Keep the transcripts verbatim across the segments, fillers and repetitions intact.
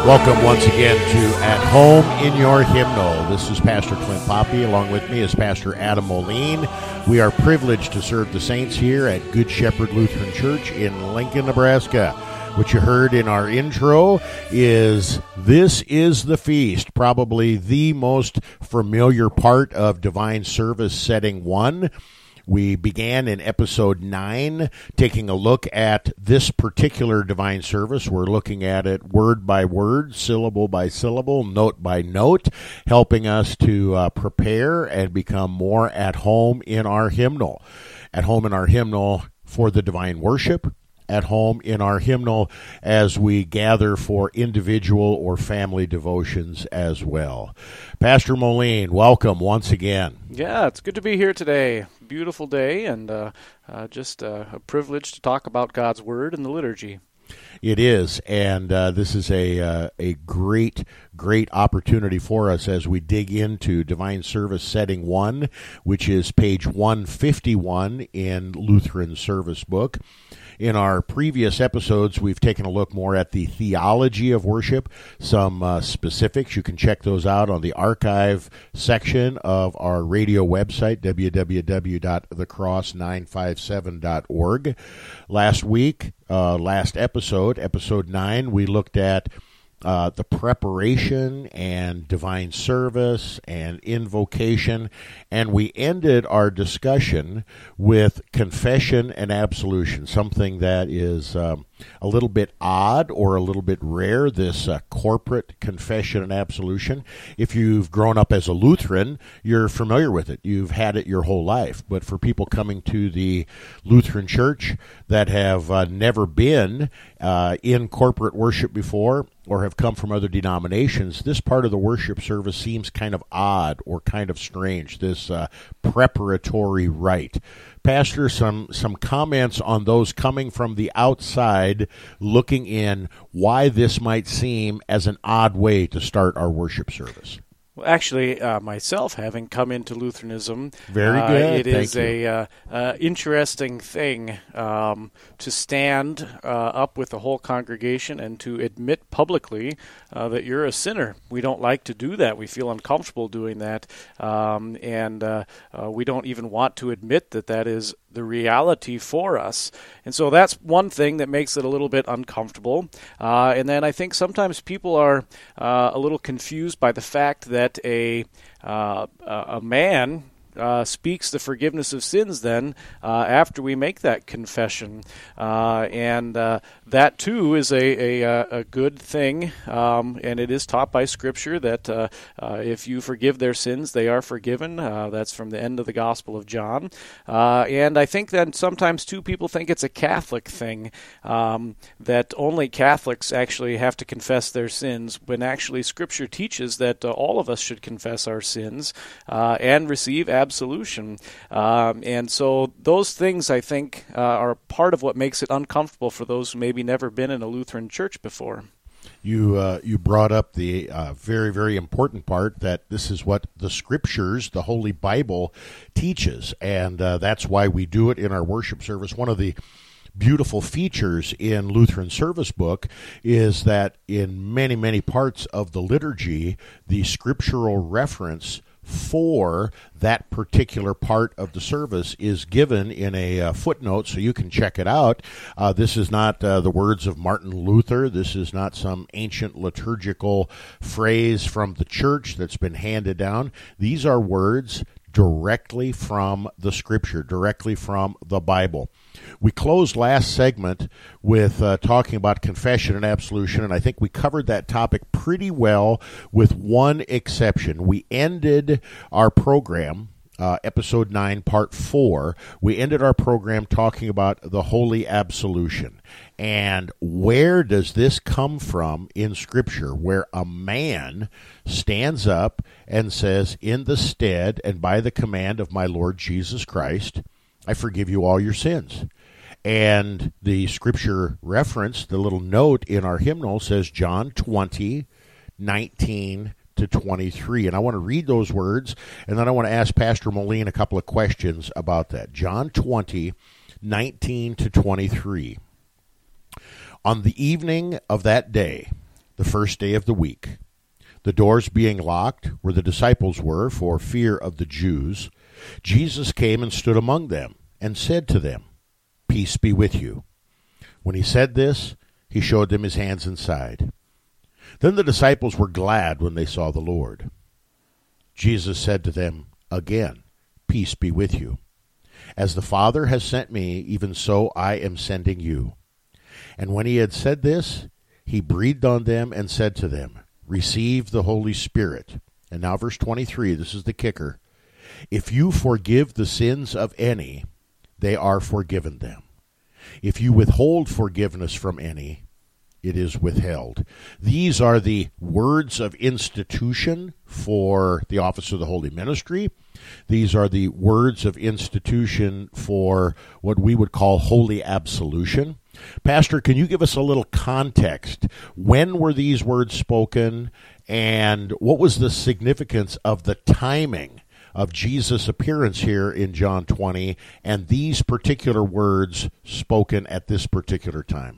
Welcome once again to At Home in Your Hymnal. This is Pastor Clint Poppy. Along with me is Pastor Adam Moline. We are privileged to serve the saints here at Good Shepherd Lutheran Church in Lincoln, Nebraska. What you heard in our intro is This is the Feast, probably the most familiar part of Divine Service Setting one. We began in episode nine, taking a look at this particular divine service. We're looking at it word by word, syllable by syllable, note by note, helping us to uh, prepare and become more at home in our hymnal. At home in our hymnal for the divine worship, at home in our hymnal as we gather for individual or family devotions as well. Pastor Moline, welcome once again. Yeah, it's good to be here today. Beautiful day, and uh, uh, just uh, a privilege to talk about God's Word and the liturgy. It is, and uh, this is a uh, a great, great opportunity for us as we dig into Divine Service Setting one, which is page one fifty-one in Lutheran Service Book. In our previous episodes, we've taken a look more at the theology of worship, some uh, specifics. You can check those out on the archive section of our radio website, w w w dot the cross nine five seven dot org. Last week, uh, last episode, episode nine, we looked at Uh, the preparation and divine service and invocation, and we ended our discussion with confession and absolution, something that is um, a little bit odd or a little bit rare, this uh, corporate confession and absolution. If you've grown up as a Lutheran, you're familiar with it. You've had it your whole life. But for people coming to the Lutheran Church that have uh, never been uh, in corporate worship before, or have come from other denominations, this part of the worship service seems kind of odd or kind of strange, this uh, preparatory rite. Pastor, some, some comments on those coming from the outside, looking in, why this might seem as an odd way to start our worship service. Well, actually, uh, myself, having come into Lutheranism, very uh, good. it Thank is you. a uh, uh, interesting thing um, to stand uh, up with the whole congregation and to admit publicly uh, that you're a sinner. We don't like to do that. We feel uncomfortable doing that, um, and uh, uh, we don't even want to admit that that is the reality for us. And so that's one thing that makes it a little bit uncomfortable. Uh, and then I think sometimes people are uh, a little confused by the fact that a uh, a man Uh, speaks the forgiveness of sins then uh, after we make that confession. Uh, and uh, that too is a, a, a good thing, um, and it is taught by Scripture that uh, uh, if you forgive their sins, they are forgiven. Uh, that's from the end of the Gospel of John. Uh, and I think that sometimes too people think it's a Catholic thing, um, that only Catholics actually have to confess their sins, when actually Scripture teaches that uh, all of us should confess our sins uh, and receive absolution. Um, and so those things, I think, uh, are part of what makes it uncomfortable for those who maybe never been in a Lutheran church before. You uh, you brought up the uh, very, very important part that this is what the Scriptures, the Holy Bible, teaches, and uh, that's why we do it in our worship service. One of the beautiful features in Lutheran Service Book is that in many, many parts of the liturgy, the scriptural reference for that particular part of the service is given in a uh, footnote, so you can check it out. Uh, this is not uh, the words of Martin Luther. This is not some ancient liturgical phrase from the church that's been handed down. These are words directly from the Scripture, directly from the Bible. We closed last segment with uh, talking about confession and absolution, and I think we covered that topic pretty well with one exception. We ended our program, uh, episode nine, part four, we ended our program talking about the holy absolution. And where does this come from in Scripture, where a man stands up and says, in the stead and by the command of my Lord Jesus Christ, I forgive you all your sins. And the Scripture reference, the little note in our hymnal, says John twenty, nineteen to twenty-three. And I want to read those words, and then I want to ask Pastor Moline a couple of questions about that. John twenty, nineteen to twenty-three. On the evening of that day, the first day of the week, the doors being locked where the disciples were for fear of the Jews, Jesus came and stood among them and said to them, "Peace be with you." When he said this, he showed them his hands and side. Then the disciples were glad when they saw the Lord. Jesus said to them again, "Peace be with you. As the Father has sent me, even so I am sending you." And when he had said this, he breathed on them and said to them, "Receive the Holy Spirit." And now verse twenty-three, this is the kicker. "If you forgive the sins of any, they are forgiven them. If you withhold forgiveness from any, it is withheld." These are the words of institution for the office of the Holy Ministry. These are the words of institution for what we would call holy absolution. Pastor, can you give us a little context? When were these words spoken, and what was the significance of the timing of Jesus' appearance here in John twenty and these particular words spoken at this particular time?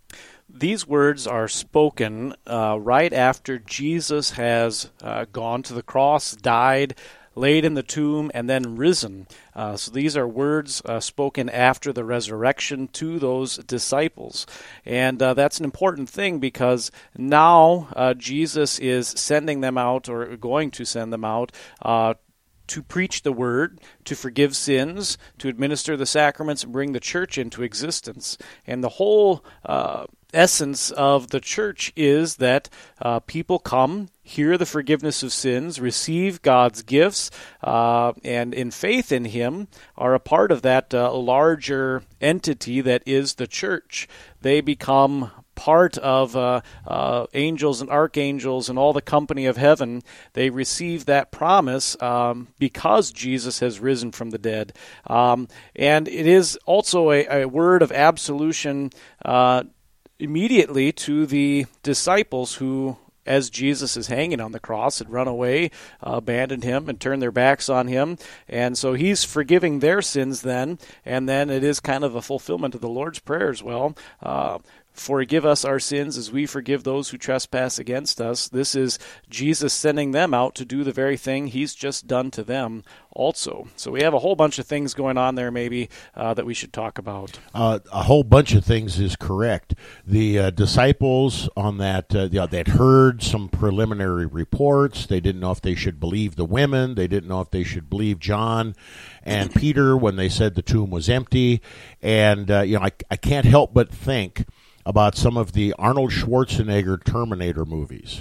These words are spoken uh, right after Jesus has uh, gone to the cross, died, laid in the tomb, and then risen. Uh, so these are words uh, spoken after the resurrection to those disciples. And uh, that's an important thing because now uh, Jesus is sending them out, or going to send them out, uh, to preach the word, to forgive sins, to administer the sacraments, and bring the church into existence. And the whole uh, essence of the church is that uh, people come, hear the forgiveness of sins, receive God's gifts, uh, and in faith in Him are a part of that uh, larger entity that is the church. They become part of uh, uh, angels and archangels and all the company of heaven. They receive that promise um, because Jesus has risen from the dead. Um, and it is also a, a word of absolution uh, immediately to the disciples who, as Jesus is hanging on the cross, had run away, uh, abandoned Him, and turned their backs on Him. And so He's forgiving their sins then, and then it is kind of a fulfillment of the Lord's Prayer as well. Uh, Forgive us our sins as we forgive those who trespass against us. This is Jesus sending them out to do the very thing He's just done to them also. So we have a whole bunch of things going on there maybe uh, that we should talk about. Uh, a whole bunch of things is correct. The uh, disciples on that, uh, you know, they'd heard some preliminary reports. They didn't know if they should believe the women. They didn't know if they should believe John and Peter when they said the tomb was empty. And, uh, you know, I, I can't help but think about some of the Arnold Schwarzenegger Terminator movies.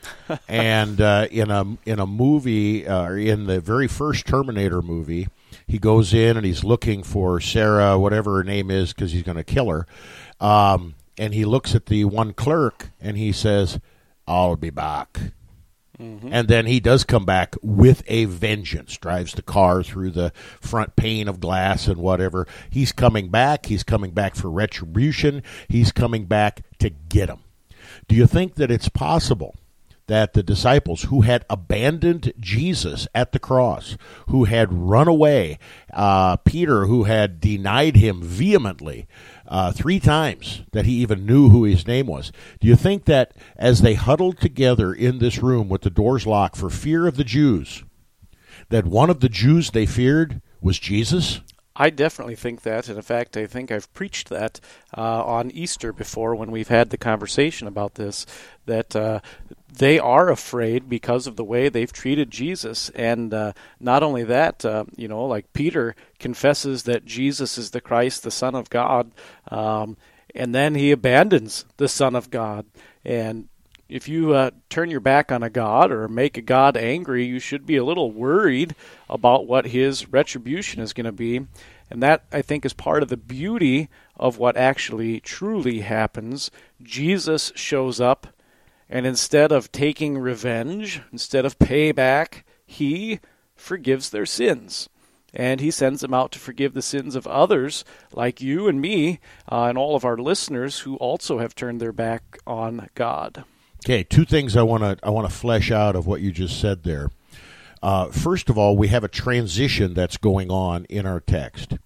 And uh, in a in a movie, uh, in the very first Terminator movie, he goes in and he's looking for Sarah, whatever her name is, because he's going to kill her. Um, and he looks at the one clerk and he says, "I'll be back." Mm-hmm. And then he does come back with a vengeance, drives the car through the front pane of glass and whatever. He's coming back. He's coming back for retribution. He's coming back to get him. Do you think that it's possible that the disciples who had abandoned Jesus at the cross, who had run away, uh, Peter, who had denied Him vehemently uh, three times that he even knew who His name was, do you think that as they huddled together in this room with the doors locked for fear of the Jews, that one of the Jews they feared was Jesus? I definitely think that, and in fact, I think I've preached that uh, on Easter before when we've had the conversation about this, that uh, they are afraid because of the way they've treated Jesus. And uh, not only that, uh, you know, like Peter confesses that Jesus is the Christ, the Son of God, um, and then he abandons the Son of God. And if you uh, turn your back on a God or make a God angry, you should be a little worried about what His retribution is going to be. And that, I think, is part of the beauty of what actually truly happens. Jesus shows up, and instead of taking revenge, instead of payback, He forgives their sins. And He sends them out to forgive the sins of others like you and me uh, and all of our listeners who also have turned their back on God. Okay, two things I want to I want to flesh out of what you just said there. Uh, first of all, we have a transition that's going on in our text.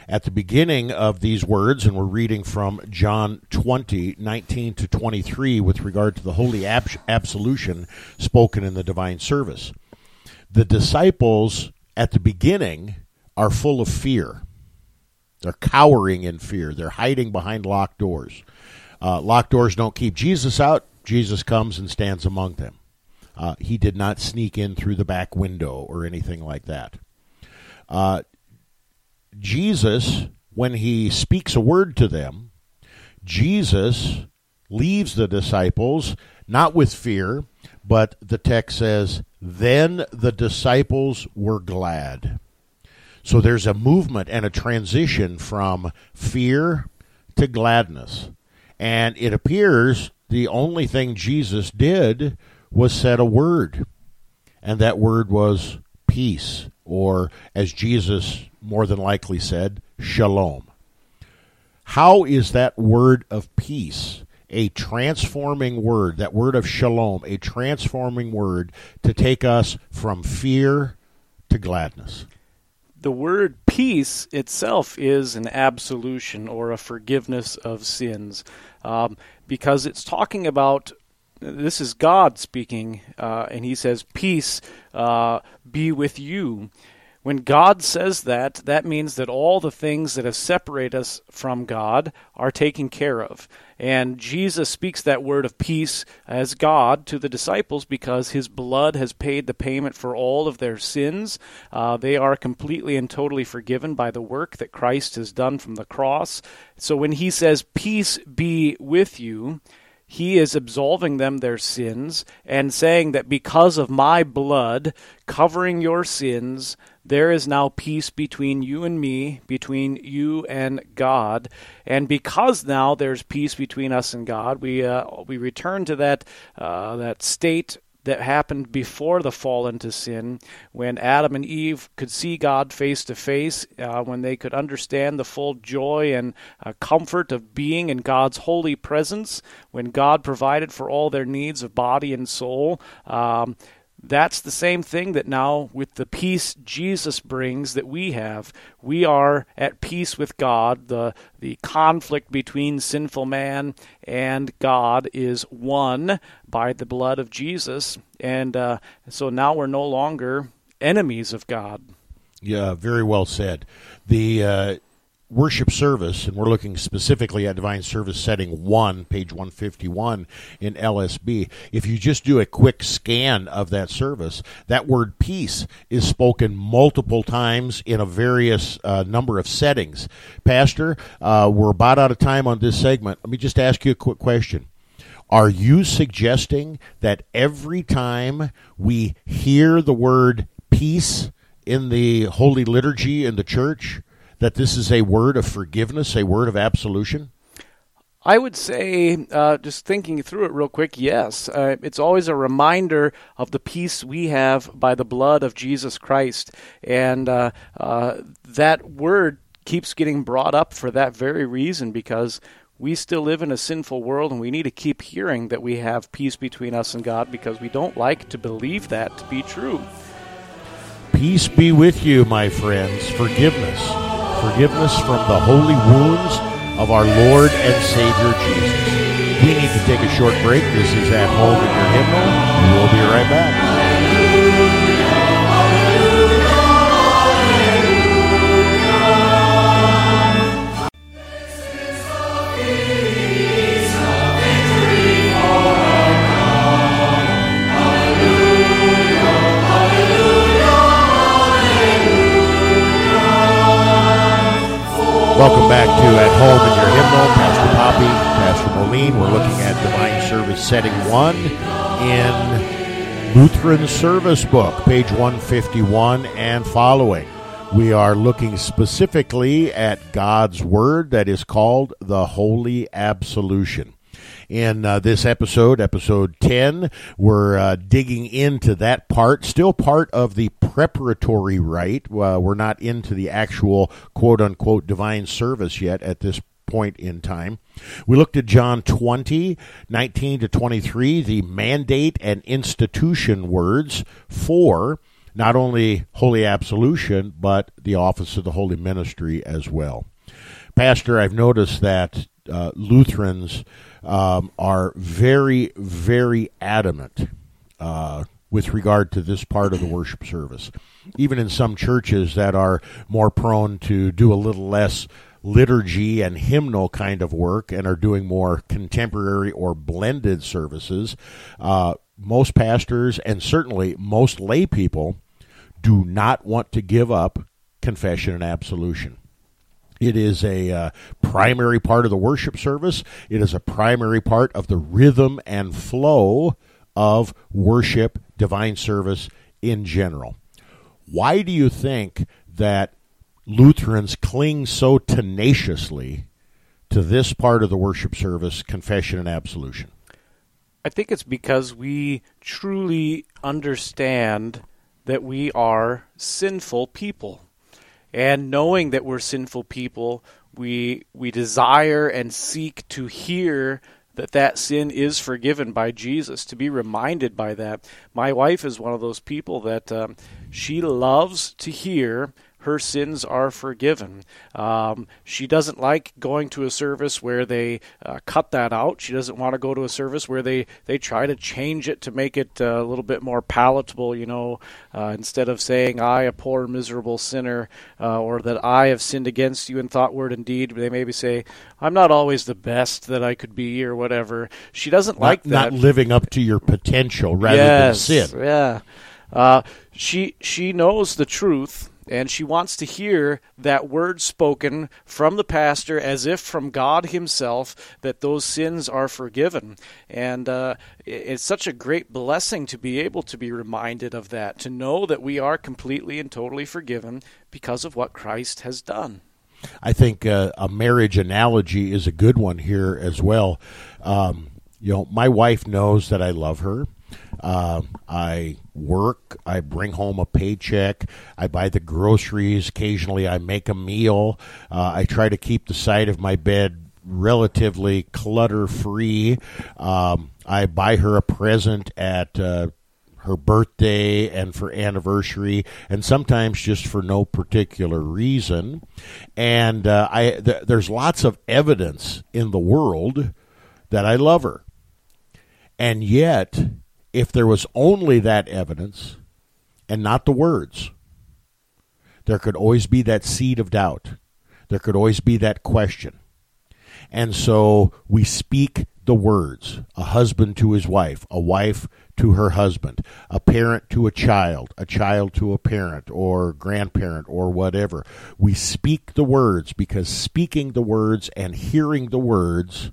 At the beginning of these words, and we're reading from John twenty, nineteen to twenty-three with regard to the holy ab- absolution spoken in the divine service. The disciples at the beginning are full of fear. They're cowering in fear. They're hiding behind locked doors. Uh, locked doors don't keep Jesus out. Jesus comes and stands among them. Uh, he did not sneak in through the back window or anything like that. Uh, Jesus, when he speaks a word to them, Jesus leaves the disciples, not with fear, but the text says, then the disciples were glad. So there's a movement and a transition from fear to gladness. And it appears the only thing Jesus did was said a word. And that word was peace, or as Jesus more than likely said, shalom. How is that word of peace a transforming word, that word of shalom, a transforming word to take us from fear to gladness? The word peace itself is an absolution or a forgiveness of sins, um, because it's talking about, this is God speaking, uh, and he says, peace uh, be with you. When God says that, that means that all the things that have separated us from God are taken care of. And Jesus speaks that word of peace as God to the disciples because his blood has paid the payment for all of their sins. Uh, they are completely and totally forgiven by the work that Christ has done from the cross. So when he says, peace be with you, he is absolving them their sins and saying that because of my blood covering your sins, there is now peace between you and me, between you and God. And because now there's peace between us and God, we uh, we return to that uh, that state that happened before the fall into sin, when Adam and Eve could see God face to face, uh, when they could understand the full joy and uh, comfort of being in God's holy presence, when God provided for all their needs of body and soul. Um, That's the same thing that now with the peace Jesus brings that we have. We are at peace with God. The the conflict between sinful man and God is won by the blood of Jesus. And uh, so now we're no longer enemies of God. Yeah, very well said. The uh, worship service, and we're looking specifically at Divine Service Setting one, page one fifty-one in L S B. If you just do a quick scan of that service, that word peace is spoken multiple times in a various uh, number of settings. Pastor, uh, we're about out of time on this segment. Let me just ask you a quick question. Are you suggesting that every time we hear the word peace in the Holy Liturgy in the church, that this is a word of forgiveness, a word of absolution? I would say, uh, just thinking through it real quick, yes. Uh, it's always a reminder of the peace we have by the blood of Jesus Christ. And uh, uh, that word keeps getting brought up for that very reason, because we still live in a sinful world, and we need to keep hearing that we have peace between us and God, because we don't like to believe that to be true. Peace be with you, my friends. Forgiveness. Forgiveness from the holy wounds of our Lord and Savior Jesus. We need to take a short break. This is At Home in Your Hymnal. We'll be right back. Welcome back to At Home in Your Hymnal. Pastor Poppy, Pastor Moline. We're looking at Divine Service Setting one in Lutheran Service Book, page one fifty-one and following. We are looking specifically at God's Word that is called the Holy Absolution. In uh, this episode, episode ten, we're uh, digging into that part, still part of the preparatory rite. Uh, we're not into the actual quote-unquote divine service yet at this point in time. We looked at John twenty, nineteen to twenty-three, the mandate and institution words for not only holy absolution, but the office of the holy ministry as well. Pastor, I've noticed that uh, Lutherans um, are very, very adamant uh, with regard to this part of the worship service. Even in some churches that are more prone to do a little less liturgy and hymnal kind of work and are doing more contemporary or blended services, uh, most pastors and certainly most lay people do not want to give up confession and absolution. It is a uh, primary part of the worship service. It is a primary part of the rhythm and flow of worship, divine service in general. Why do you think that Lutherans cling so tenaciously to this part of the worship service, confession and absolution? I think it's because we truly understand that we are sinful people. And knowing that we're sinful people, we we desire and seek to hear that that sin is forgiven by Jesus, to be reminded by that. My wife is one of those people that um, she loves to hear her sins are forgiven. Um, she doesn't like going to a service where they uh, cut that out. She doesn't want to go to a service where they, they try to change it to make it uh, a little bit more palatable, you know, uh, instead of saying, I, a poor, miserable sinner, uh, or that I have sinned against you in thought, word, and deed. They maybe say, I'm not always the best that I could be, or whatever. She doesn't not, like that. Not living up to your potential rather yes, than sin. Yeah. Uh, she she knows the truth, and she wants to hear that word spoken from the pastor as if from God himself, that those sins are forgiven. And uh, it's such a great blessing to be able to be reminded of that, to know that we are completely and totally forgiven because of what Christ has done. I think uh, a marriage analogy is a good one here as well. Um, you know, my wife knows that I love her. Uh, I work, I bring home a paycheck, I buy the groceries, occasionally I make a meal, uh, I try to keep the side of my bed relatively clutter-free. Um, I buy her a present at uh, her birthday and for anniversary, and sometimes just for no particular reason. And uh, I th- there's lots of evidence in the world that I love her. And yet, if there was only that evidence and not the words, there could always be that seed of doubt. There could always be that question. And so we speak the words, a husband to his wife, a wife to her husband, a parent to a child, a child to a parent or grandparent or whatever. We speak the words because speaking the words and hearing the words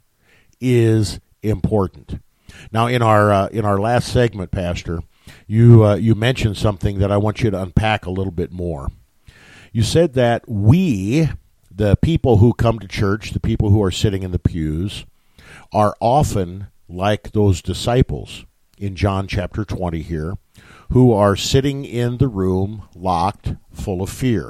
is important. Now, in our uh, in our last segment, Pastor, you uh, you mentioned something that I want you to unpack a little bit more. You said that we, the people who come to church, the people who are sitting in the pews, are often like those disciples in John chapter twenty here, who are sitting in the room locked, full of fear.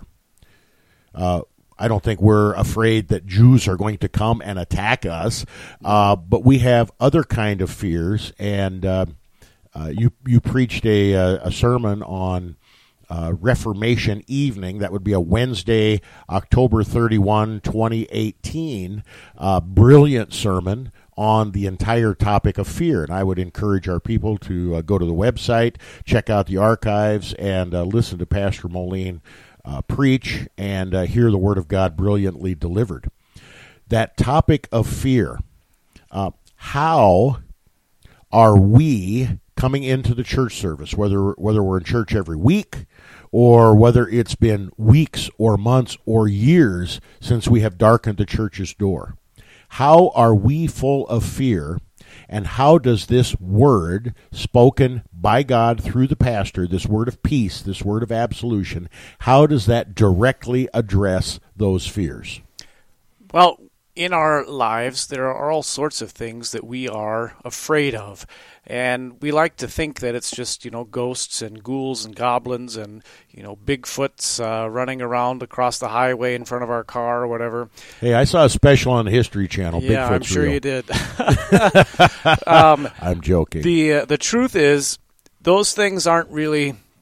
Uh, I don't think we're afraid that Jews are going to come and attack us, uh, but we have other kind of fears. And uh, uh, you you preached a a sermon on uh, Reformation evening. That would be a Wednesday, October thirty-first, twenty eighteen. Uh, brilliant sermon on the entire topic of fear. And I would encourage our people to uh, go to the website, check out the archives, and uh, listen to Pastor Moline Uh, preach and uh, hear the Word of God brilliantly delivered. That topic of fear, uh, how are we coming into the church service, whether whether we're in church every week or whether it's been weeks or months or years since we have darkened the church's door? How are we full of fear? And how does this word spoken by God through the pastor, this word of peace, this word of absolution, how does that directly address those fears? Well, in our lives, there are all sorts of things that we are afraid of. And we like to think that it's just, you know, ghosts and ghouls and goblins and, you know, Bigfoots uh, running around across the highway in front of our car or whatever. Hey, I saw a special on the History Channel. Yeah, Bigfoot's I'm sure real. you did. um, I'm joking. The, uh, the truth is, those things aren't really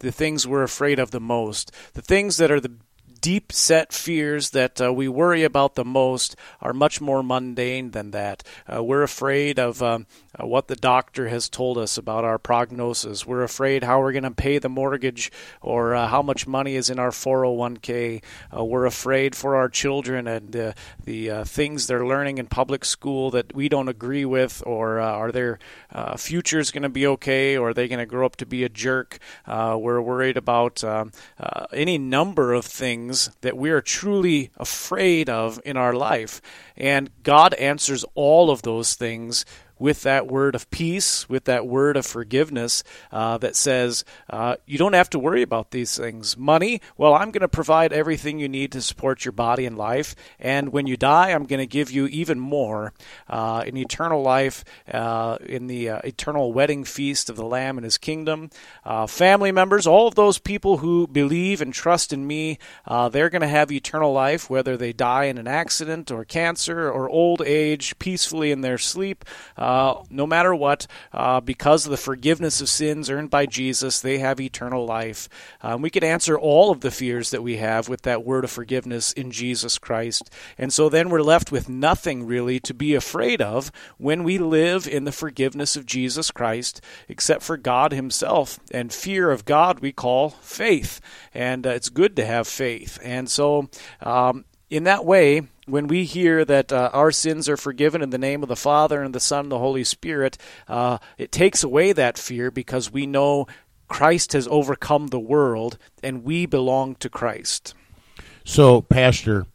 the things we're afraid of the most. The things that are the deep-set fears that uh, we worry about the most are much more mundane than that. Uh, we're afraid of um, uh, what the doctor has told us about our prognosis. We're afraid how we're going to pay the mortgage or uh, how much money is in our four oh one k. Uh, we're afraid for our children and uh, the uh, things they're learning in public school that we don't agree with, or uh, are their uh, futures going to be okay, or are they going to grow up to be a jerk? Uh, we're worried about um, uh, any number of things that we are truly afraid of in our life. And God answers all of those things with that word of peace, with that word of forgiveness uh, that says, uh, you don't have to worry about these things. Money, well, I'm going to provide everything you need to support your body and life. And when you die, I'm going to give you even more uh, in eternal life, uh, in the uh, eternal wedding feast of the Lamb and his kingdom. Uh, family members, all of those people who believe and trust in me, uh, they're going to have eternal life, whether they die in an accident or cancer or old age, peacefully in their sleep. Uh, Uh, no matter what, uh, because of the forgiveness of sins earned by Jesus, they have eternal life. Um, we can answer all of the fears that we have with that word of forgiveness in Jesus Christ. And so then we're left with nothing really to be afraid of when we live in the forgiveness of Jesus Christ, except for God himself. And fear of God we call faith. And uh, it's good to have faith. And so um, in that way, when we hear that uh, our sins are forgiven in the name of the Father and the Son and the Holy Spirit, uh, it takes away that fear because we know Christ has overcome the world and we belong to Christ. So, Pastor,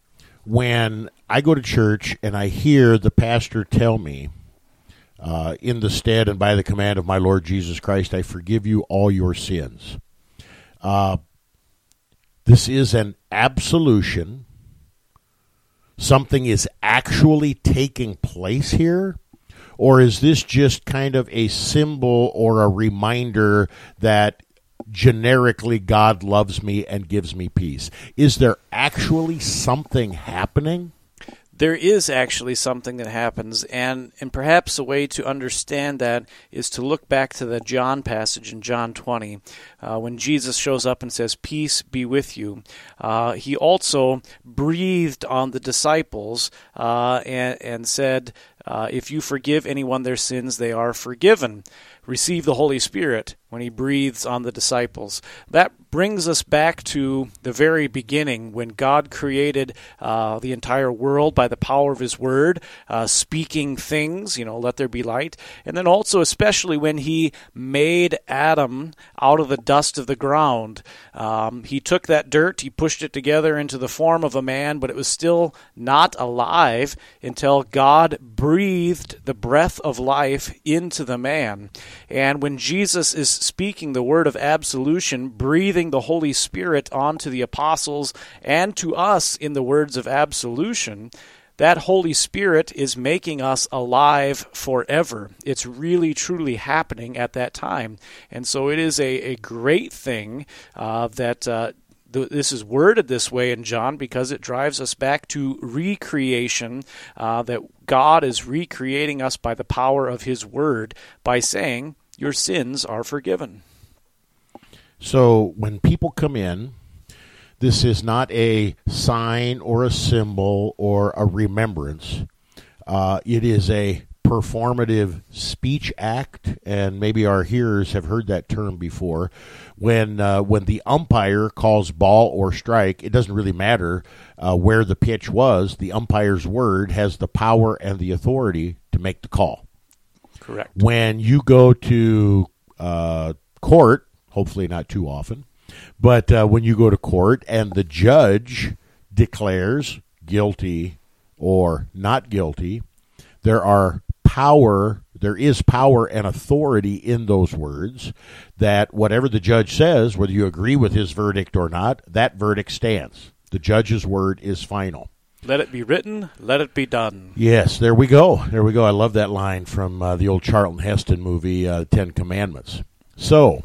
when I go to church and I hear the pastor tell me, uh, in the stead and by the command of my Lord Jesus Christ, I forgive you all your sins. Uh, this is an absolution. Something is actually taking place here? Or is this just kind of a symbol or a reminder that generically God loves me and gives me peace? Is there actually something happening? There is actually something that happens, and, and perhaps a way to understand that is to look back to the John passage in John twenty, uh, when Jesus shows up and says, "Peace be with you." Uh, he also breathed on the disciples uh, and, and said, uh, if you forgive anyone their sins, they are forgiven. Receive the Holy Spirit when he breathes on the disciples. That brings us back to the very beginning when God created uh, the entire world by the power of his word, uh, speaking things, you know, let there be light. And then also especially when he made Adam out of the dust of the ground. Um, he took that dirt, he pushed it together into the form of a man, but it was still not alive until God breathed the breath of life into the man. And when Jesus is speaking the word of absolution, breathing the Holy Spirit onto the apostles and to us in the words of absolution, that Holy Spirit is making us alive forever. It's really, truly happening at that time. And so it is a, a great thing uh, that uh, th- this is worded this way in John because it drives us back to recreation, uh, that God is recreating us by the power of his word by saying, your sins are forgiven. So when people come in, this is not a sign or a symbol or a remembrance. Uh, it is a performative speech act, and maybe our hearers have heard that term before. When uh, when the umpire calls ball or strike, it doesn't really matter uh, where the pitch was. The umpire's word has the power and the authority to make the call. Correct. When you go to uh, court, hopefully not too often, but uh, when you go to court and the judge declares guilty or not guilty, there are power, there is power and authority in those words that whatever the judge says, whether you agree with his verdict or not, that verdict stands. The judge's word is final. Let it be written, let it be done. Yes, there we go. There we go. I love that line from uh, the old Charlton Heston movie, uh, Ten Commandments. So,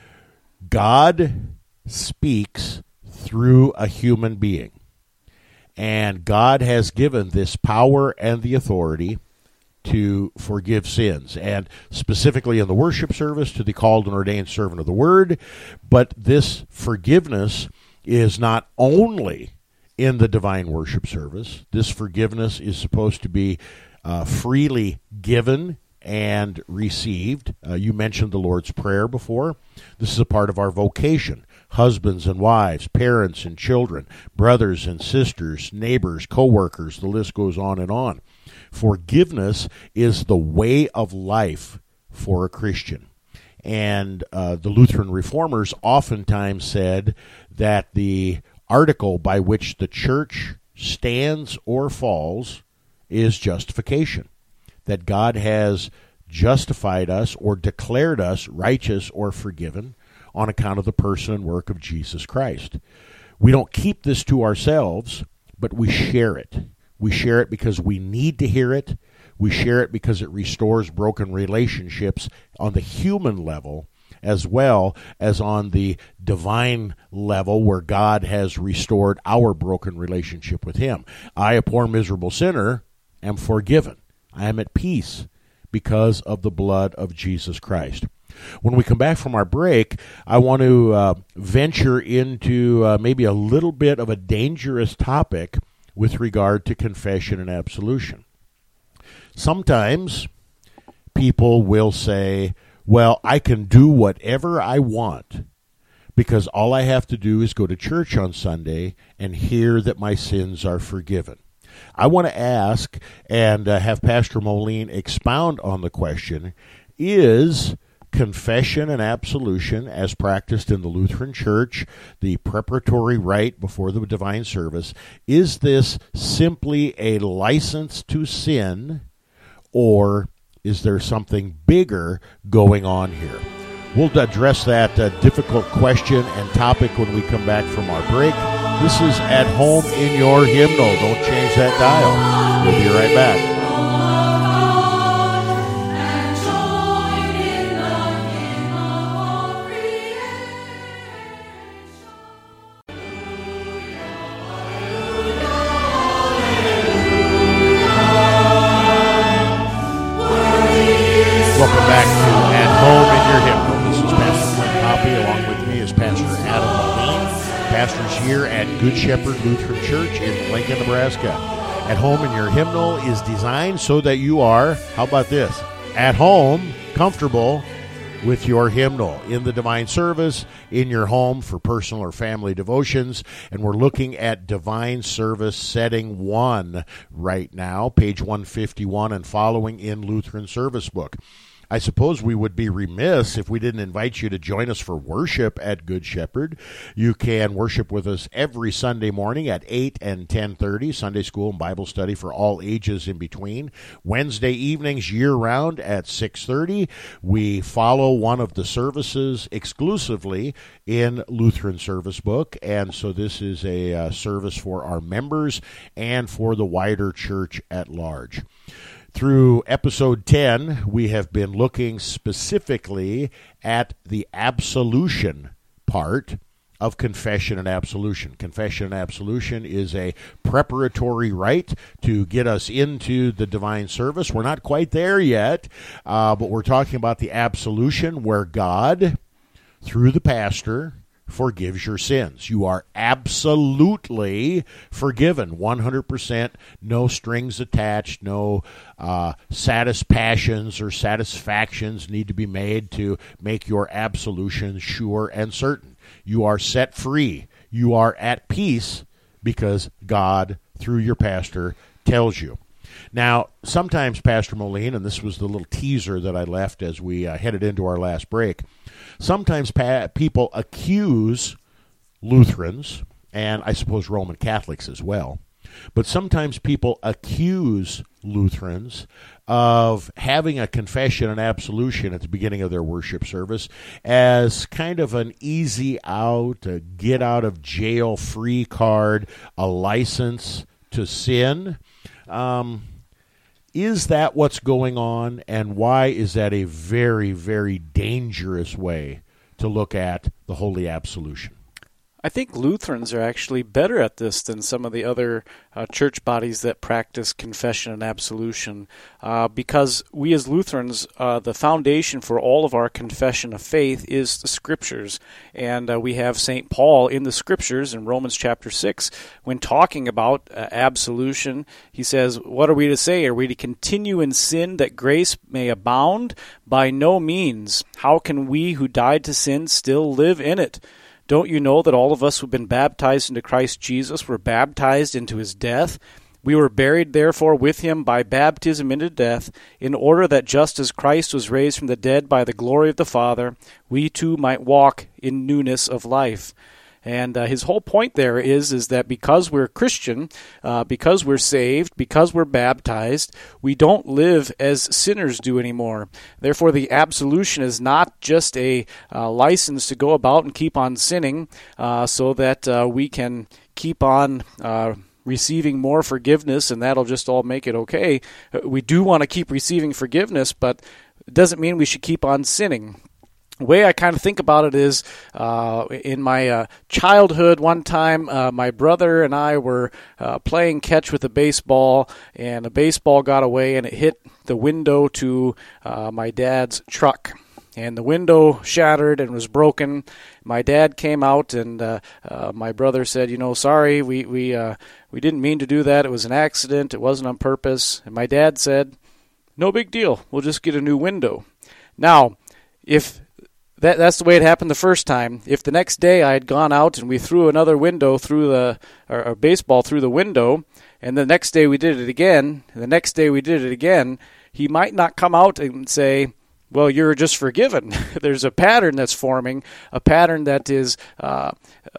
God speaks through a human being. And God has given this power and the authority to forgive sins, and specifically in the worship service to the called and ordained servant of the word. But this forgiveness is not only in the divine worship service. This forgiveness is supposed to be uh, freely given and received. Uh, you mentioned the Lord's Prayer before. This is a part of our vocation. Husbands and wives, parents and children, brothers and sisters, neighbors, co-workers, the list goes on and on. Forgiveness is the way of life for a Christian. And uh, the Lutheran Reformers oftentimes said that the article by which the church stands or falls is justification. That God has justified us or declared us righteous or forgiven on account of the person and work of Jesus Christ. We don't keep this to ourselves, but we share it. We share it because we need to hear it. We share it because it restores broken relationships on the human level as well as on the divine level where God has restored our broken relationship with Him. I, a poor miserable sinner, am forgiven. I am at peace because of the blood of Jesus Christ. When we come back from our break, I want to uh, venture into uh, maybe a little bit of a dangerous topic with regard to confession and absolution. Sometimes people will say, well, I can do whatever I want because all I have to do is go to church on Sunday and hear that my sins are forgiven. I want to ask and uh, have Pastor Moline expound on the question, is confession and absolution as practiced in the Lutheran Church, the preparatory rite before the divine service, is this simply a license to sin, or is there something bigger going on here? We'll address that uh, difficult question and topic when we come back from our break. This is At Home in Your Hymnal. Don't change that dial. We'll be right back. Welcome back to At Home in Your Hymnal. This is Pastor Clint Poppy. Along with me is Pastor Adam Moline, pastors here at Good Shepherd Lutheran Church in Lincoln, Nebraska. At Home in Your Hymnal is designed so that you are, how about this, at home, comfortable with your hymnal in the divine service, in your home for personal or family devotions. And we're looking at Divine Service Setting one right now, page one fifty-one and following in Lutheran Service Book. I suppose we would be remiss if we didn't invite you to join us for worship at Good Shepherd. You can worship with us every Sunday morning at eight and ten thirty, Sunday school and Bible study for all ages in between. Wednesday evenings year-round at six thirty. We follow one of the services exclusively in Lutheran Service Book, and so this is a uh, service for our members and for the wider church at large. Through episode ten, we have been looking specifically at the absolution part of confession and absolution. Confession and absolution is a preparatory rite to get us into the divine service. We're not quite there yet, uh, but we're talking about the absolution where God, through the pastor, forgives your sins. You are absolutely forgiven, one hundred percent, no strings attached, no uh, satisfactions or satisfactions need to be made to make your absolution sure and certain. You are set free. You are at peace because God, through your pastor, tells you. Now, sometimes, Pastor Moline, and this was the little teaser that I left as we uh, headed into our last break, sometimes pa- people accuse Lutherans, and I suppose Roman Catholics as well, but sometimes people accuse Lutherans of having a confession and absolution at the beginning of their worship service as kind of an easy out, a get out of jail free card, a license to sin. Um, is that what's going on, and why is that a very, very dangerous way to look at the holy absolution? I think Lutherans are actually better at this than some of the other uh, church bodies that practice confession and absolution, uh, because we as Lutherans, uh, the foundation for all of our confession of faith is the Scriptures. And uh, we have Saint Paul in the Scriptures in Romans chapter six, when talking about uh, absolution, he says, what are we to say? Are we to continue in sin that grace may abound? By no means. How can we who died to sin still live in it? Don't you know that all of us who have been baptized into Christ Jesus were baptized into his death? We were buried, therefore, with him by baptism into death, in order that just as Christ was raised from the dead by the glory of the Father, we too might walk in newness of life. And uh, his whole point there is, is that because we're Christian, uh, because we're saved, because we're baptized, we don't live as sinners do anymore. Therefore, the absolution is not just a uh, license to go about and keep on sinning uh, so that uh, we can keep on uh, receiving more forgiveness and that'll just all make it okay. We do want to keep receiving forgiveness, but it doesn't mean we should keep on sinning. The way I kind of think about it is, uh, in my uh, childhood, one time uh, my brother and I were uh, playing catch with a baseball, and a baseball got away and it hit the window to uh, my dad's truck. And the window shattered and was broken. My dad came out, and uh, uh, my brother said, you know, sorry, we we uh, we didn't mean to do that. It was an accident. It wasn't on purpose. And my dad said, no big deal. We'll just get a new window. Now, if That that's the way it happened the first time. If the next day I had gone out and we threw another window through the, or, or baseball through the window, and the next day we did it again, and the next day we did it again, he might not come out and say, well, you're just forgiven. There's a pattern that's forming, a pattern that is uh,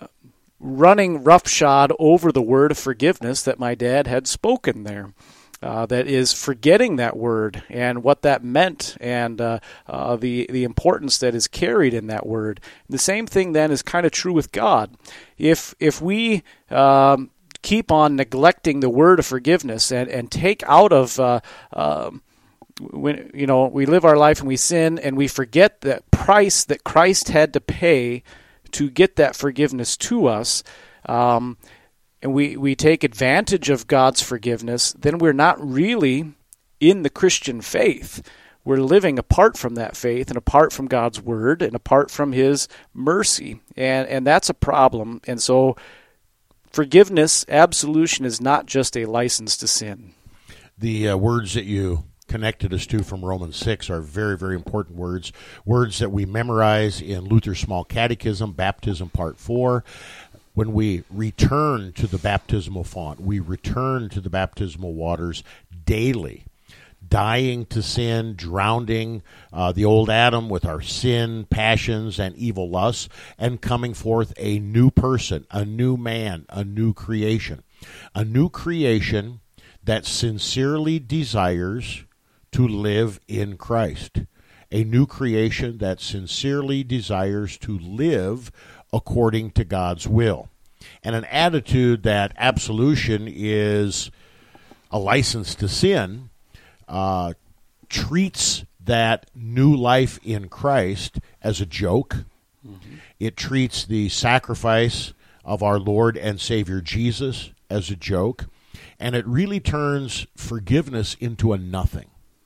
running roughshod over the word of forgiveness that my dad had spoken there. Uh, that is forgetting that word and what that meant, and uh, uh, the the importance that is carried in that word. The same thing then is kind of true with God. If if we um, keep on neglecting the word of forgiveness and, and take out of uh, uh, when you know we live our life and we sin and we forget that price that Christ had to pay to get that forgiveness to us. Um, and we, we take advantage of God's forgiveness, then we're not really in the Christian faith. We're living apart from that faith and apart from God's word and apart from his mercy. And, and that's a problem. And so forgiveness, absolution, is not just a license to sin. The uh, words that you connected us to from Romans six are very, very important words, words that we memorize in Luther's Small Catechism, Baptism Part four. When we return to the baptismal font, we return to the baptismal waters daily, dying to sin, drowning uh, the old Adam with our sin, passions, and evil lusts, and coming forth a new person, a new man, a new creation. A new creation that sincerely desires to live in Christ. A new creation that sincerely desires to live according to God's will. And an attitude that absolution is a license to sin uh, treats that new life in Christ as a joke. Mm-hmm. It treats the sacrifice of our Lord and Savior Jesus as a joke. And it really turns forgiveness into a nothing.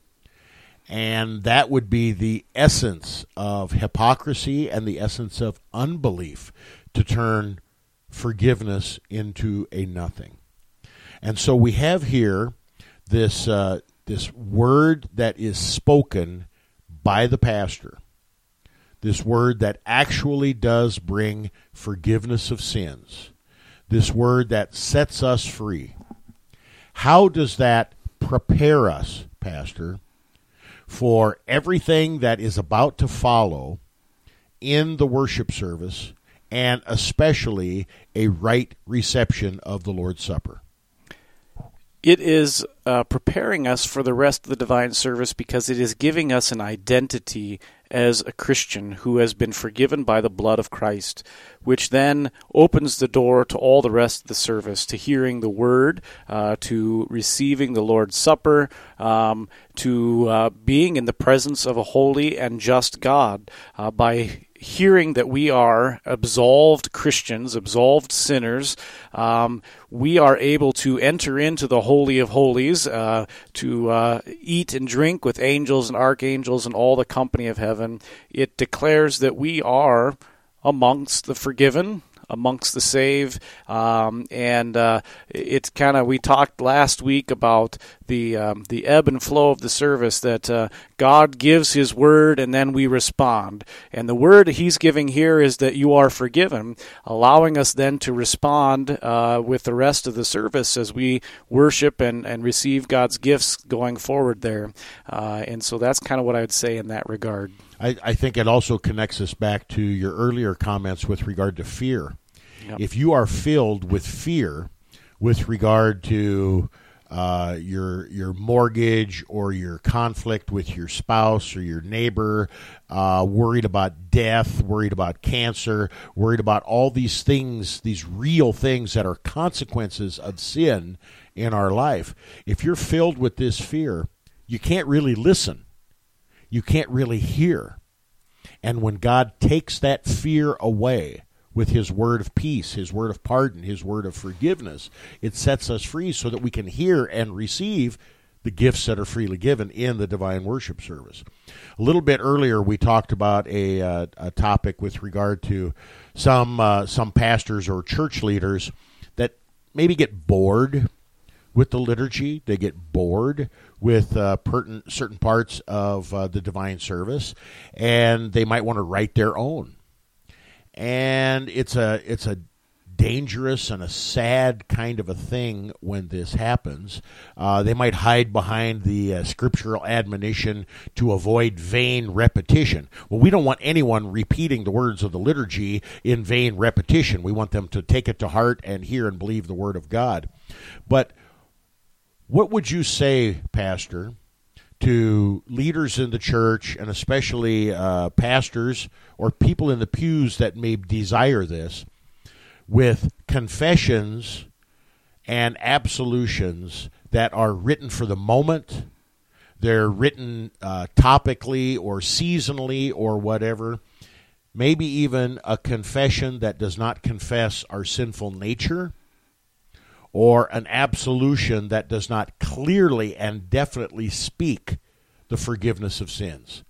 And that would be the essence of hypocrisy and the essence of unbelief, to turn forgiveness into a nothing. And so we have here this uh, this word that is spoken by the pastor, this word that actually does bring forgiveness of sins, this word that sets us free. How does that prepare us, Pastor, for everything that is about to follow in the worship service, and especially a right reception of the Lord's Supper? It is uh, preparing us for the rest of the divine service, because it is giving us an identity as a Christian who has been forgiven by the blood of Christ, which then opens the door to all the rest of the service, to hearing the word, uh, to receiving the Lord's Supper, um, to uh, being in the presence of a holy and just God uh, by hearing that we are absolved Christians, absolved sinners, um, we are able to enter into the Holy of Holies, uh, to uh, eat and drink with angels and archangels and all the company of heaven. It declares that we are amongst the forgiven, amongst the saved, um, and uh, it's kind of, we talked last week about the um, the ebb and flow of the service, that uh, God gives His word and then we respond. And the word He's giving here is that you are forgiven, allowing us then to respond uh, with the rest of the service as we worship and, and receive God's gifts going forward there. Uh, and so that's kind of what I would say in that regard. I, I think it also connects us back to your earlier comments with regard to fear. Yep. If you are filled with fear with regard to uh, your your mortgage or your conflict with your spouse or your neighbor, uh, worried about death, worried about cancer, worried about all these things, these real things that are consequences of sin in our life, if you're filled with this fear, you can't really listen. You can't really hear. And when God takes that fear away with His word of peace, His word of pardon, His word of forgiveness, it sets us free so that we can hear and receive the gifts that are freely given in the divine worship service. A little bit earlier, we talked about a, uh, a topic with regard to some uh, some pastors or church leaders that maybe get bored with the liturgy. They get bored with uh, pertinent, certain parts of uh, the divine service, and they might want to write their own. And it's a it's a dangerous and a sad kind of a thing when this happens. Uh, they might hide behind the uh, scriptural admonition to avoid vain repetition. Well, we don't want anyone repeating the words of the liturgy in vain repetition. We want them to take it to heart and hear and believe the word of God. But what would you say, Pastor, to leaders in the church, and especially uh, pastors or people in the pews that may desire this, with confessions and absolutions that are written for the moment? They're written uh, topically or seasonally or whatever. Maybe even a confession that does not confess our sinful nature, or an absolution that does not clearly and definitely speak the forgiveness of sins?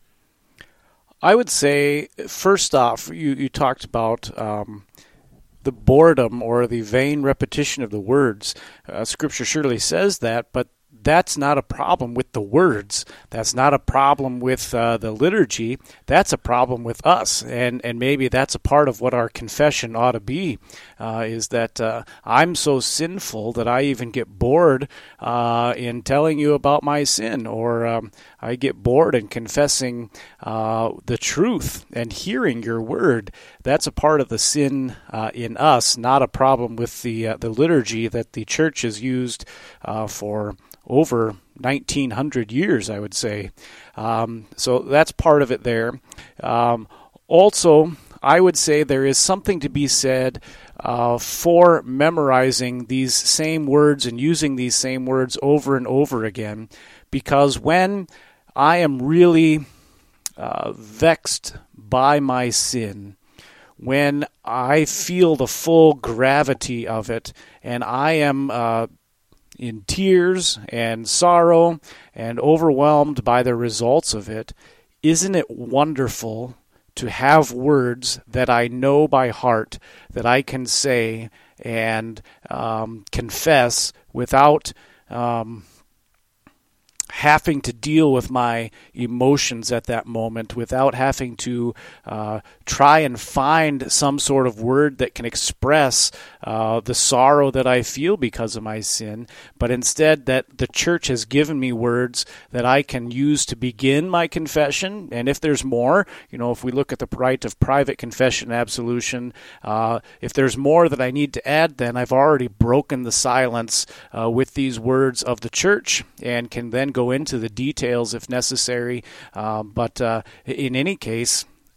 I would say, first off, you, you talked about um, the boredom or the vain repetition of the words. Uh, Scripture surely says that, but that's not a problem with the words. That's not a problem with uh, the liturgy. That's a problem with us. And and maybe that's a part of what our confession ought to be, uh, is that uh, I'm so sinful that I even get bored uh, in telling you about my sin, or um, I get bored in confessing uh, the truth and hearing your word. That's a part of the sin uh, in us, not a problem with the, uh, the liturgy that the church has used uh, for over nineteen hundred years, I would say. Um, so that's part of it there. Um, also, I would say there is something to be said uh, for memorizing these same words and using these same words over and over again, because when I am really uh, vexed by my sin, when I feel the full gravity of it, and I am uh, in tears and sorrow and overwhelmed by the results of it, isn't it wonderful to have words that I know by heart, that I can say and um, confess without um, having to deal with my emotions at that moment, without having to uh, try and find some sort of word that can express uh, the sorrow that I feel because of my sin, but instead that the church has given me words that I can use to begin my confession. And if there's more, you know, if we look at the rite of private confession and absolution, uh, if there's more that I need to add, then I've already broken the silence uh, with these words of the church, and can then go into the details if necessary. Uh, but uh, in any case,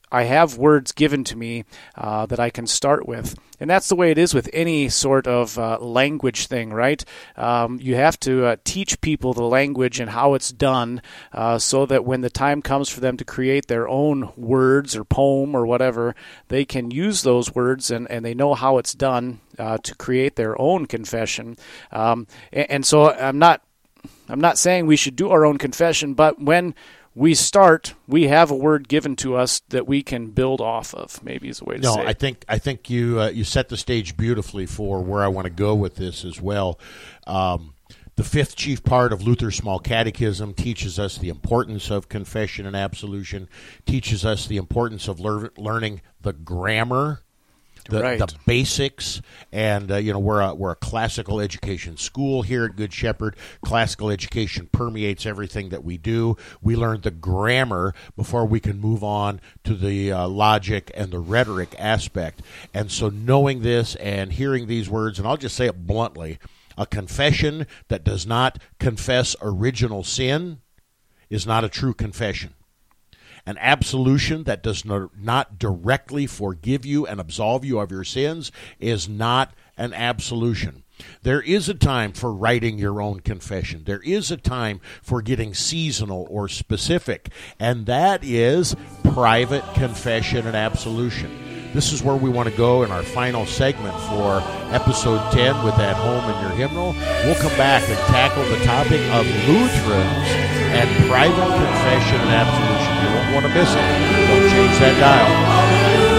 I have words given to me uh, that I can start with. And that's the way it is with any sort of uh, language thing, right? Um, you have to uh, teach people the language and how it's done uh, so that when the time comes for them to create their own words or poem or whatever, they can use those words and, and they know how it's done uh, to create their own confession. Um, and, and so I'm not, I'm not saying we should do our own confession, but when we start, we have a word given to us that we can build off of, maybe is a way to no, say it. I think I think you uh, you set the stage beautifully for where I want to go with this as well. Um, the fifth chief part of Luther's Small Catechism teaches us the importance of confession and absolution, teaches us the importance of lear- learning the grammar, The, right. the basics, and uh, you know we're a, we're a classical education school here at Good Shepherd. Classical education permeates everything that we do. We learn the grammar before we can move on to the uh, logic and the rhetoric aspect. And so knowing this and hearing these words, and I'll just say it bluntly, a confession that does not confess original sin is not a true confession. An absolution that does not directly forgive you and absolve you of your sins is not an absolution. There is a time for writing your own confession. There is a time for getting seasonal or specific, and that is private confession and absolution. This is where we want to go in our final segment for episode ten with At Home in Your Hymnal. We'll come back and tackle the topic of Lutherans and private confession and absolution. You won't want to miss it. Don't change that dial.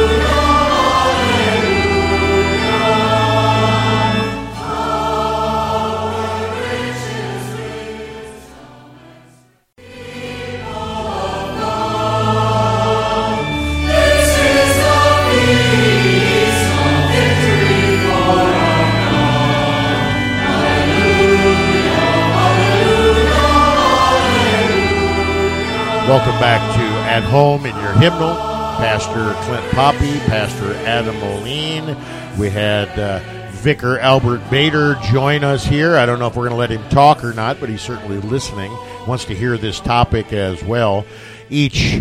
Welcome back to At Home in Your Hymnal. Pastor Clint Poppy, Pastor Adam Moline. We had uh, Vicar Albert Bader join us here. I don't know if we're going to let him talk or not, but he's certainly listening, wants to hear this topic as well. Each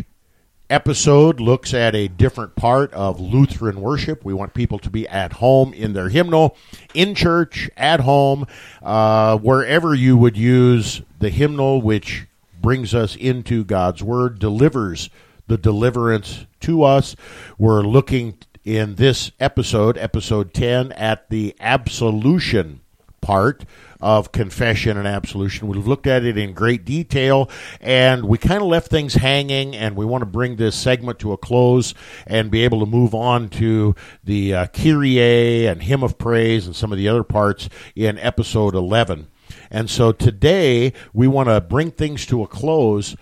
episode looks at a different part of Lutheran worship. We want people to be at home in their hymnal, in church, at home, uh, wherever you would use the hymnal, which brings us into God's Word, delivers the deliverance to us. We're looking in this episode, episode ten, at the absolution part of confession and absolution. We've looked at it in great detail, and we kind of left things hanging, and we want to bring this segment to a close and be able to move on to the uh, Kyrie and Hymn of Praise and some of the other parts in episode eleven. And so today we want to bring things to a close.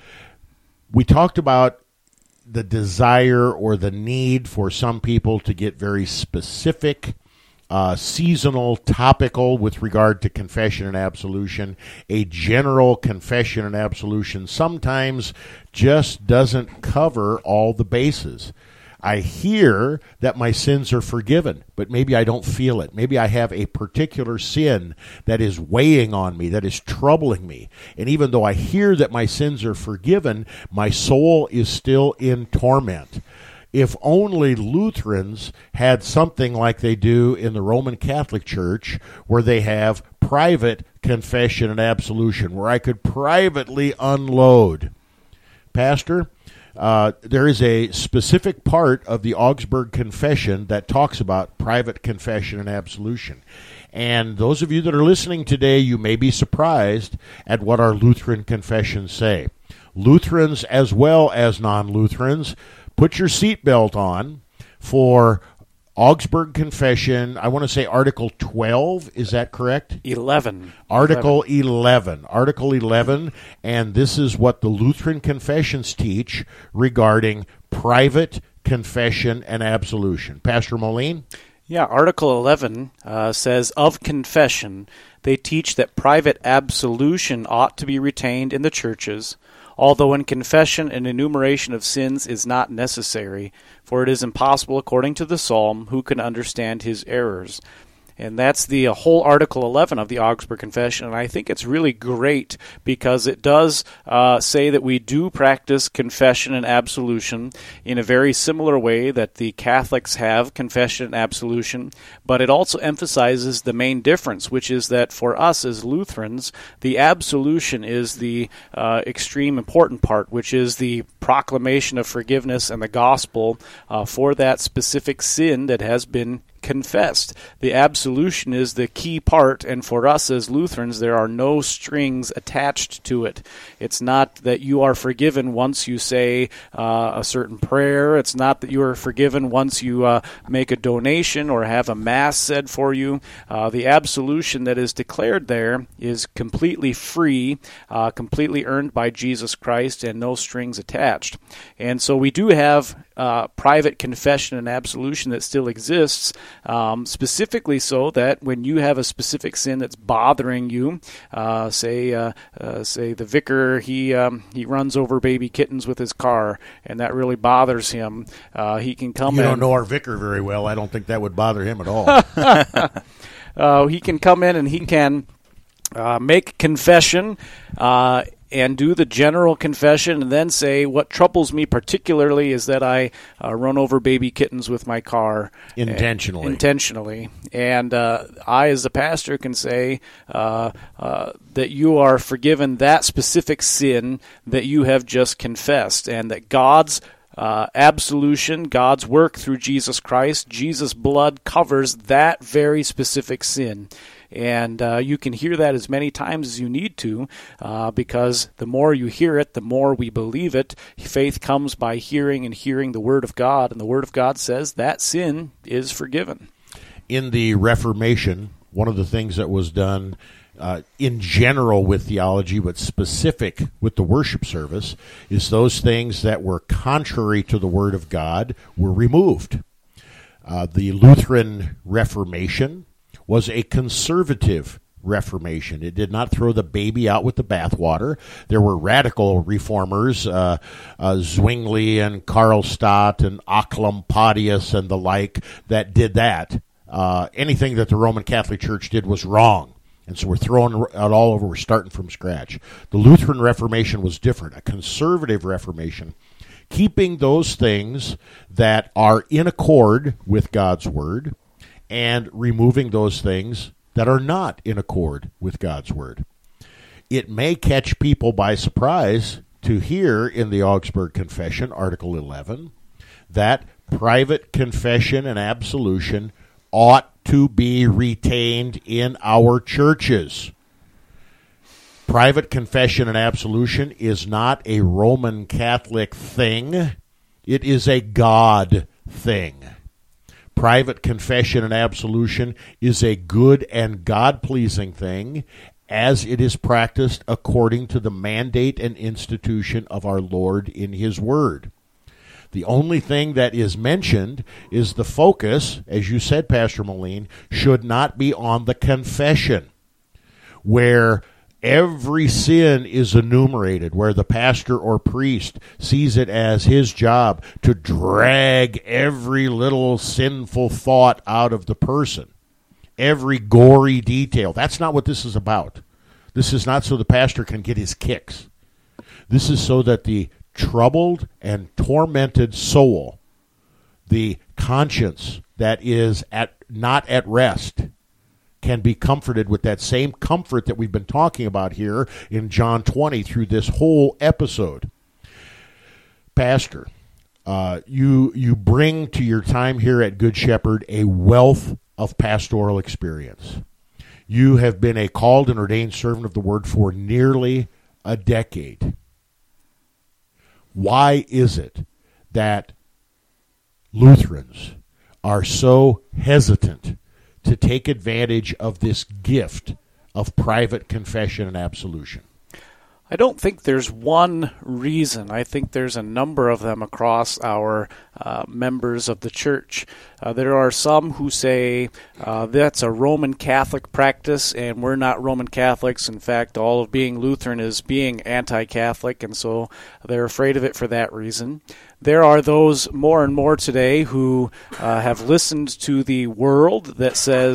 We talked about the desire or the need for some people to get very specific, uh, seasonal, topical with regard to confession and absolution. A general confession and absolution sometimes just doesn't cover all the bases. I hear that my sins are forgiven, but maybe I don't feel it. Maybe I have a particular sin that is weighing on me, that is troubling me. And even though I hear that my sins are forgiven, my soul is still in torment. If only Lutherans had something like they do in the Roman Catholic Church, where they have private confession and absolution, where I could privately unload. Pastor, Uh, there is a specific part of the Augsburg Confession that talks about private confession and absolution. And those of you that are listening today, you may be surprised at what our Lutheran confessions say. Lutherans as well as non-Lutherans, put your seatbelt on for Augsburg Confession. I want to say Article twelve, is that correct? eleven. Article eleven. Article eleven, and this is what the Lutheran confessions teach regarding private confession and absolution. Pastor Moline? Yeah, Article eleven uh, says, of confession, they teach that private absolution ought to be retained in the churches, although in confession an enumeration of sins is not necessary, for it is impossible, according to the psalm, who can understand his errors. And that's the uh, whole Article eleven of the Augsburg Confession. And I think it's really great because it does uh, say that we do practice confession and absolution in a very similar way that the Catholics have confession and absolution. But it also emphasizes the main difference, which is that for us as Lutherans, the absolution is the uh, extreme important part, which is the proclamation of forgiveness and the gospel uh, for that specific sin that has been confessed. The absolution is the key part, and for us as Lutherans, there are no strings attached to it. It's not that you are forgiven once you say uh, a certain prayer. It's not that you are forgiven once you uh, make a donation or have a mass said for you. Uh, the absolution that is declared there is completely free, uh, completely earned by Jesus Christ, and no strings attached. And so we do have uh, private confession and absolution that still exists, Um, specifically so that when you have a specific sin that's bothering you, uh, say uh, uh, say the vicar, he um, he runs over baby kittens with his car, and that really bothers him, uh, he can come You in. don't know our vicar very well. I don't think that would bother him at all. uh, he can come in and he can uh, make confession uh, and do the general confession and then say, what troubles me particularly is that I uh, run over baby kittens with my car. Intentionally. And, intentionally. And uh, I, as a pastor, can say uh, uh, that you are forgiven that specific sin that you have just confessed, and that God's Uh, absolution, God's work through Jesus Christ, Jesus' blood covers that very specific sin. And uh, you can hear that as many times as you need to, uh, because the more you hear it, the more we believe it. Faith comes by hearing, and hearing the Word of God, and the Word of God says that sin is forgiven. In the Reformation, one of the things that was done Uh, in general with theology, but specific with the worship service, is those things that were contrary to the Word of God were removed. Uh, the Lutheran Reformation was a conservative Reformation. It did not throw the baby out with the bathwater. There were radical reformers, uh, uh, Zwingli and Karlstadt and Occam-Padius and the like, that did that. Uh, anything that the Roman Catholic Church did was wrong. And so we're throwing it all over. We're starting from scratch. The Lutheran Reformation was different, a conservative Reformation, keeping those things that are in accord with God's Word and removing those things that are not in accord with God's Word. It may catch people by surprise to hear in the Augsburg Confession, Article eleven, that private confession and absolution ought to be retained in our churches. Private confession and absolution is not a Roman Catholic thing. It is a God thing. Private confession and absolution is a good and God-pleasing thing as it is practiced according to the mandate and institution of our Lord in His Word. The only thing that is mentioned is the focus, as you said, Pastor Moline, should not be on the confession, where every sin is enumerated, where the pastor or priest sees it as his job to drag every little sinful thought out of the person, every gory detail. That's not what this is about. This is not so the pastor can get his kicks. This is so that the troubled and tormented soul, the conscience that is at not at rest, can be comforted with that same comfort that we've been talking about here in John twenty through this whole episode. Pastor, uh, you you bring to your time here at Good Shepherd a wealth of pastoral experience. You have been a called and ordained servant of the Word for nearly a decade. Why is it that Lutherans are so hesitant to take advantage of this gift of private confession and absolution? I don't think there's one reason. I think there's a number of them across our uh, members of the church. Uh, there are some who say uh, that's a Roman Catholic practice, and we're not Roman Catholics. In fact, all of being Lutheran is being anti-Catholic, and so they're afraid of it for that reason. There are those more and more today who uh, have listened to the world that says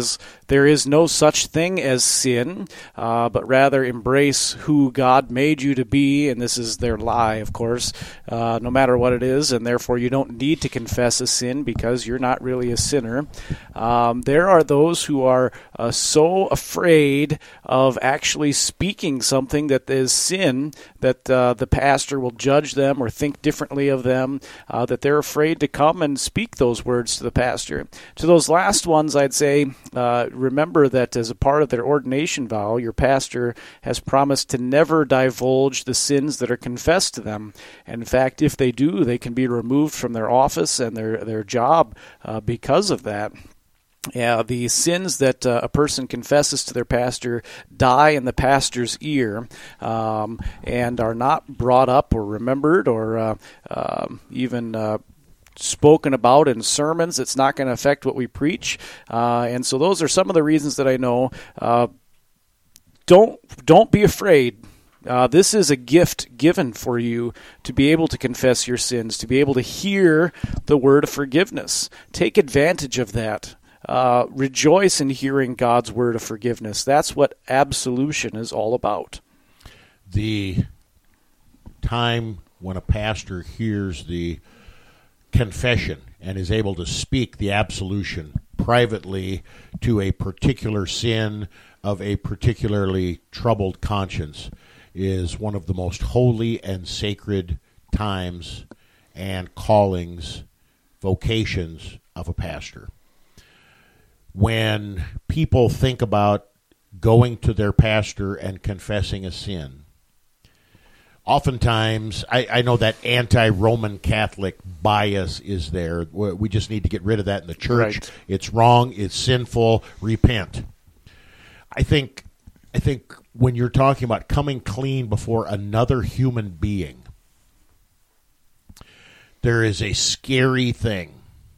there is no such thing as sin, uh, but rather embrace who God made you to be, and this is their lie, of course, uh, no matter what it is, and therefore you don't need to confess a sin because you're not really a sinner. Um, there are those who are uh, so afraid of actually speaking something that is sin that uh, the pastor will judge them or think differently of them, uh, that they're afraid to come and speak those words to the pastor. To those last ones, I'd say, uh, remember that as a part of their ordination vow, your pastor has promised to never divulge the sins that are confessed to them. And in fact, if they do, they can be removed from their office and their, their job uh, because of that. Yeah, the sins that uh, a person confesses to their pastor die in the pastor's ear um, and are not brought up or remembered or uh, uh, even uh, spoken about in sermons. It's not going to affect what we preach. Uh, and so those are some of the reasons that I know. Uh, don't don't be afraid. Uh, this is a gift given for you to be able to confess your sins, to be able to hear the word of forgiveness. Take advantage of that. Uh, rejoice in hearing God's word of forgiveness. That's what absolution is all about. The time when a pastor hears the confession and is able to speak the absolution privately to a particular sin of a particularly troubled conscience is one of the most holy and sacred times and callings, vocations of a pastor. When people think about going to their pastor and confessing a sin, oftentimes, I, I know that anti-Roman Catholic bias is there. We just need to get rid of that in the church. Right. It's wrong. It's sinful. Repent. I think, I think when you're talking about coming clean before another human being, there is a scary thing.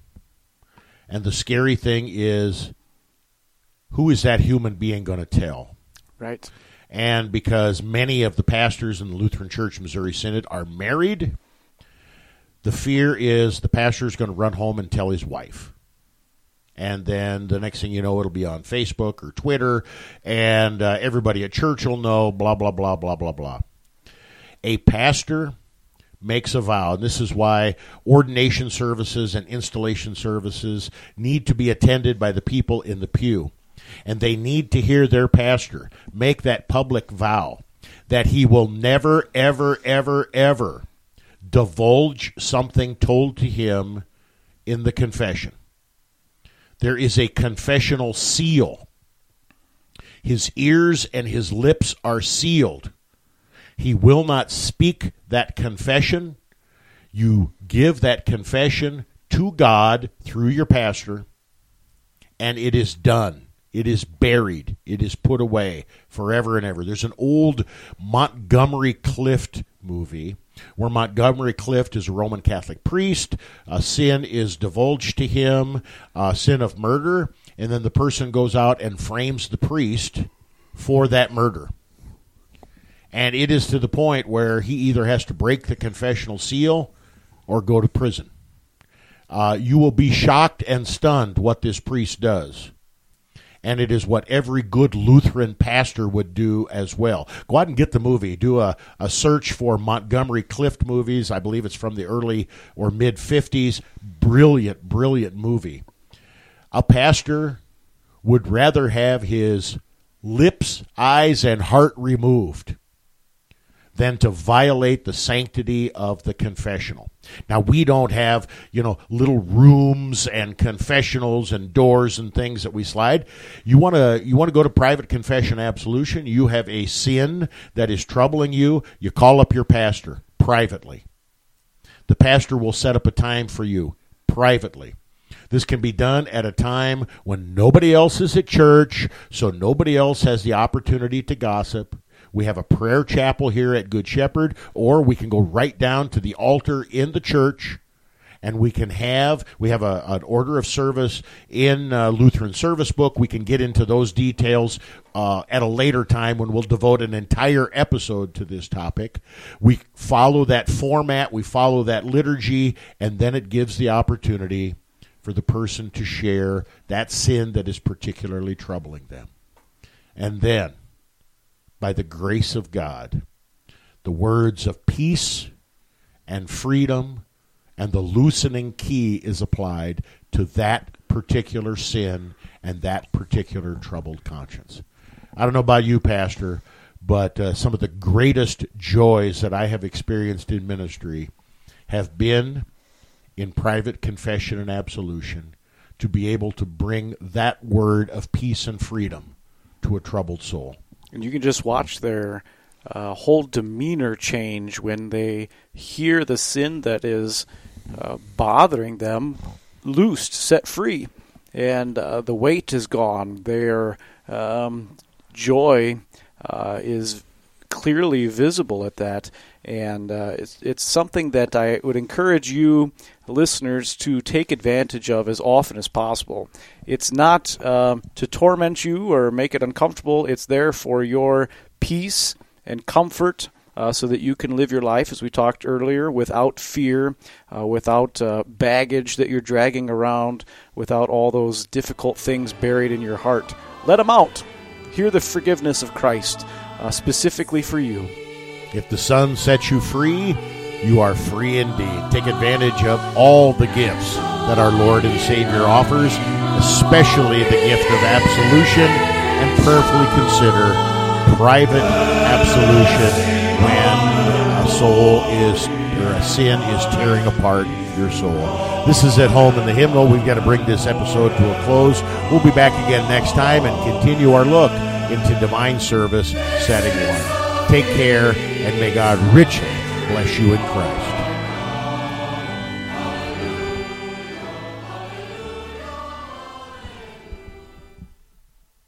And the scary thing is, who is that human being going to tell? Right. And because many of the pastors in the Lutheran Church Missouri Synod are married, the fear is the pastor is going to run home and tell his wife. And then the next thing you know, it'll be on Facebook or Twitter, and uh, everybody at church will know, blah, blah, blah, blah, blah, blah. A pastor makes a vow, and this is why ordination services and installation services need to be attended by the people in the pew. And they need to hear their pastor make that public vow that he will never, ever, ever, ever divulge something told to him in the confession. There is a confessional seal. His ears and his lips are sealed. He will not speak that confession. You give that confession to God through your pastor, and it is done. It is buried. It is put away forever and ever. There's an old Montgomery Clift movie where Montgomery Clift is a Roman Catholic priest. A sin is divulged to him, a sin of murder, and then the person goes out and frames the priest for that murder. And it is to the point where he either has to break the confessional seal or go to prison. Uh, you will be shocked and stunned what this priest does. And it is what every good Lutheran pastor would do as well. Go out and get the movie. Do a, a search for Montgomery Clift movies. I believe it's from the early or mid-fifties. Brilliant, brilliant movie. A pastor would rather have his lips, eyes, and heart removed than to violate the sanctity of the confessional. Now, we don't have, you know, little rooms and confessionals and doors and things that we slide. You want to you want to go to private confession absolution. You have a sin that is troubling you. You call up your pastor privately. The pastor will set up a time for you privately. This can be done at a time when nobody else is at church, so nobody else has the opportunity to gossip. We have a prayer chapel here at Good Shepherd, or we can go right down to the altar in the church, and we can have, we have a, an order of service in uh, Lutheran Service Book. We can get into those details uh, at a later time when we'll devote an entire episode to this topic. We follow that format, we follow that liturgy, and then it gives the opportunity for the person to share that sin that is particularly troubling them. And then, by the grace of God, the words of peace and freedom and the loosening key is applied to that particular sin and that particular troubled conscience. I don't know about you, Pastor, but uh, some of the greatest joys that I have experienced in ministry have been in private confession and absolution, to be able to bring that word of peace and freedom to a troubled soul. And you can just watch their uh, whole demeanor change when they hear the sin that is uh, bothering them loosed, set free, and uh, the weight is gone. Their um, joy uh, is clearly visible at that, and uh, it's, it's something that I would encourage you listeners to take advantage of as often as possible. It's not um, to torment you or make it uncomfortable. It's there for your peace and comfort, uh, so that you can live your life, as we talked earlier, without fear, uh, without uh, baggage that you're dragging around, without all those difficult things buried in your heart. Let them out. Hear the forgiveness of Christ, uh, specifically for you. If the Son sets you free, you are free indeed. Take advantage of all the gifts that our Lord and Savior offers, especially the gift of absolution, and prayerfully consider private absolution when a soul is, or a sin is tearing apart your soul. This is At Home in the Hymnal. We've got to bring this episode to a close. We'll be back again next time and continue our look into Divine Service Setting one. Take care, and may God richly bless you in Christ.